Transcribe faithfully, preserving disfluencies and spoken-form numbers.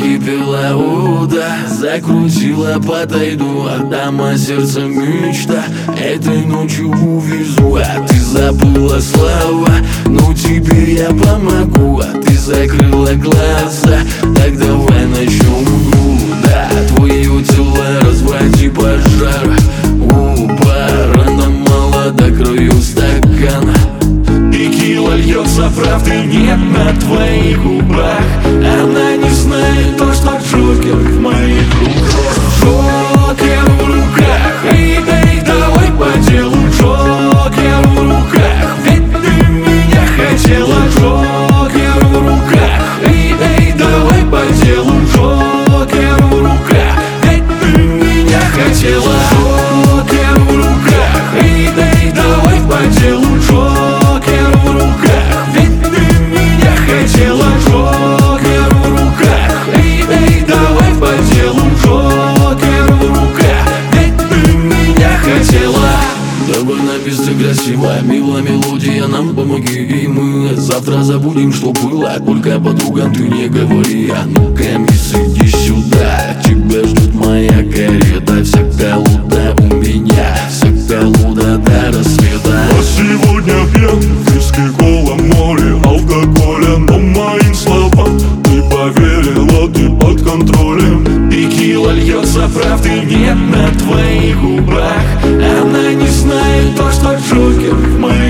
Закипела уда, закрутила, подойду, отдам, а сердце мечта. Этой ночью увезу, а ты забыла слова. Ну тебе я помогу, а ты закрыла глаза. Так давай начнем игру, да. Твое тело разводи пожар. У бара нам мало до краю стакана. Текила льется, правды нет на твоих губах. Она не знает то, что Джокер в моих руках. Джокер в руках, эй, эй, давай по делу. Джокер в руках, ведь ты меня хотела. Джокер в руках, эй, эй, давай по делу. Джокер в руках, ведь ты меня хотела. Джокер в руках, эй, эй, давай по делу. Джокер в руках, ведь ты меня хотела. Джокер в руках, эй, эй, давай по делу. Джокер в руках, ведь ты меня хотела. Давай написать красивая, милая мелодия, нам помоги. И мы завтра забудем, что было. Только подругам ты не говори. А ну-ка, мисс, иди сюда. Тебя ждет моя карета. Вся колуда у меня, вся колуда до рассвета. А сегодня пьян, виски, кола, море алкоголя. Но моим словам ты поверила, ты под контролем. Текила льется, правды нет на твоих губах. Она не знает то, что Джокер в моих